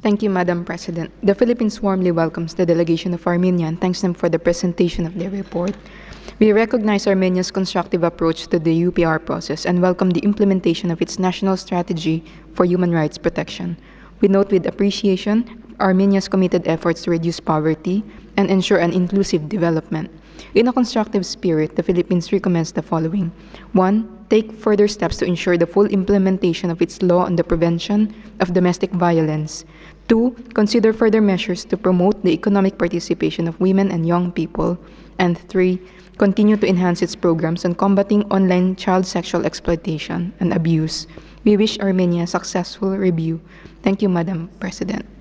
Thank you, Madam President. The Philippines warmly welcomes the delegation of Armenia and thanks them for the presentation of their report. We recognize Armenia's constructive approach to the UPR process and welcome the implementation of its national strategy for human rights protection. We note with appreciation Armenia's committed efforts to reduce poverty and ensure an inclusive development. In a constructive spirit, the Philippines recommends the following. 1. Take further steps to ensure the full implementation of its law on the prevention of domestic violence. 2. Consider further measures to promote the economic participation of women and young people. And 3. Continue to enhance its programs on combating online child sexual exploitation and abuse. We wish Armenia a successful review. Thank you, Madam President.